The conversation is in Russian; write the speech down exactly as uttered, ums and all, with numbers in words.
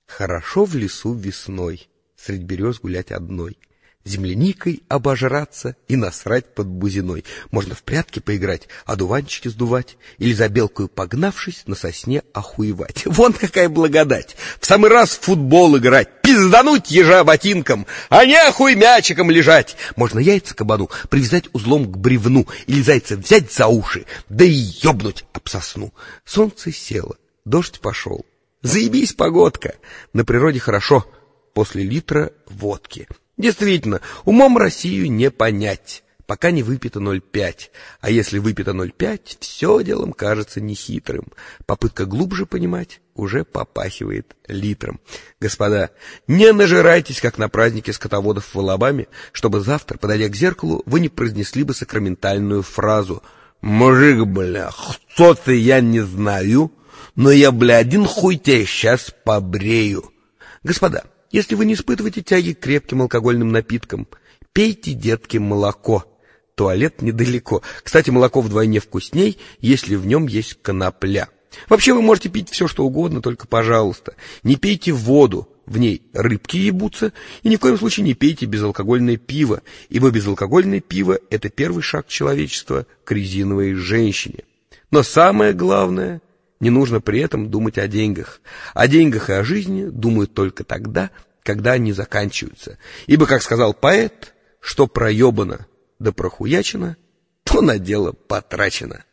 Хорошо в лесу весной, средь берез гулять одной, земляникой обожраться и насрать под бузиной. Можно в прятки поиграть, одуванчики сдувать, или за белкою погнавшись на сосне охуевать. Вон какая благодать! В самый раз в футбол играть, пиздануть ежа ботинком, а не охуй мячиком лежать. Можно яйца кабану привязать узлом к бревну, или зайца взять за уши, да и ёбнуть об сосну. Солнце село, дождь пошел. Заебись погодка! На природе хорошо после литра водки. Действительно, умом Россию не понять, пока не выпито ноль пять. А если выпито ноль пять, все делом кажется нехитрым. Попытка глубже понимать уже попахивает литром. Господа, не нажирайтесь, как на празднике скотоводов в Алабаме, чтобы завтра, подойдя к зеркалу, вы не произнесли бы сакраментальную фразу: «Мужик, бля, кто ты, я не знаю, но я, бля, один хуй тебя сейчас побрею». Господа, если вы не испытываете тяги к крепким алкогольным напиткам, пейте, детки, молоко. Туалет недалеко. Кстати, молоко вдвойне вкусней, если в нем есть конопля. Вообще вы можете пить все, что угодно, только, пожалуйста, не пейте воду, в ней рыбки ебутся, и ни в коем случае не пейте безалкогольное пиво, ибо безалкогольное пиво – это первый шаг человечества к резиновой женщине. Но самое главное – не нужно при этом думать о деньгах. О деньгах и о жизни думают только тогда, когда они заканчиваются. Ибо, как сказал поэт, что проебано да прохуячено, то на дело потрачено.